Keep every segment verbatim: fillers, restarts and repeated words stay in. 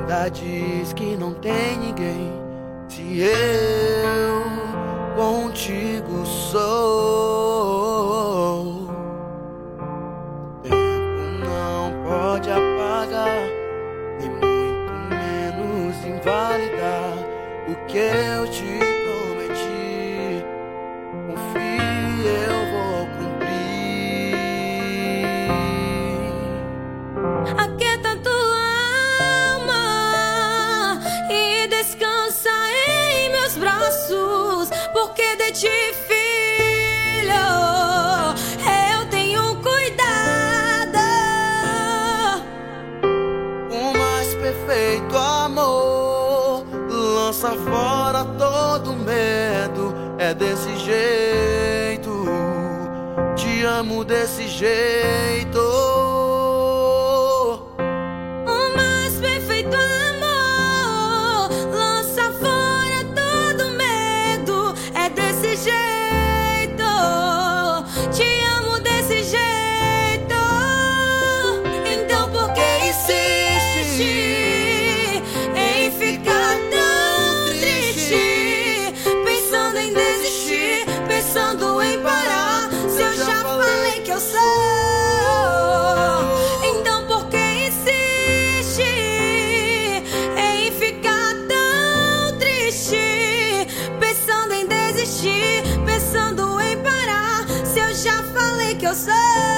ainda diz que não tem ninguém, se eu contigo sou. O tempo não pode apagar, nem muito menos invalidar o que eu te prometi. Confie, eu vou cumprir. Aquieta tua alma e descansa em meus braços, porque de ti, filho, eu tenho cuidado. O mais perfeito amor lança fora todo medo. É desse jeito, te amo desse jeito. O mais perfeito amor lança fora todo medo. É desse jeito, te amo desse jeito. Então por que insiste em ficar tão triste, pensando em desistir, pensando em parar, se eu já falei que eu sou? Então por que insiste em ficar tão triste, pensando em desistir, pensando em parar, se eu já falei que eu sou?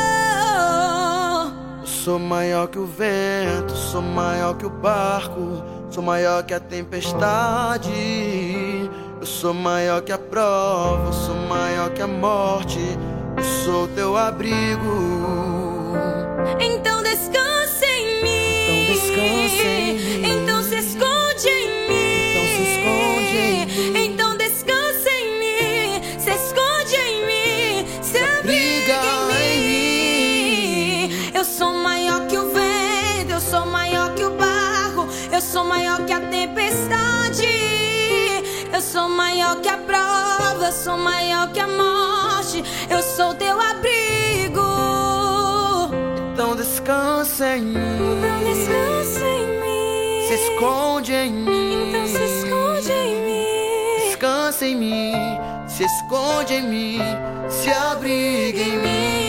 Eu sou maior que o vento, sou maior que o barco, sou maior que a tempestade. Eu sou maior que a prova, sou maior que a morte, eu sou teu abrigo. Então descansa em mim, Então descansa em mim. Então se esconde em mim, Então se esconde em mim. Então descansa em mim, se esconde em mim, se abriga em mim. Eu sou maior que o vento, eu sou maior que o barco, eu sou maior que a tempestade, eu sou maior que a prova, eu sou maior que a morte, eu sou teu abrigo. Então descansa em mim, Então descansa em mim, se esconde em mim. então se esconde em mim. Descansa em mim, se esconde em mim, se abriga em mim.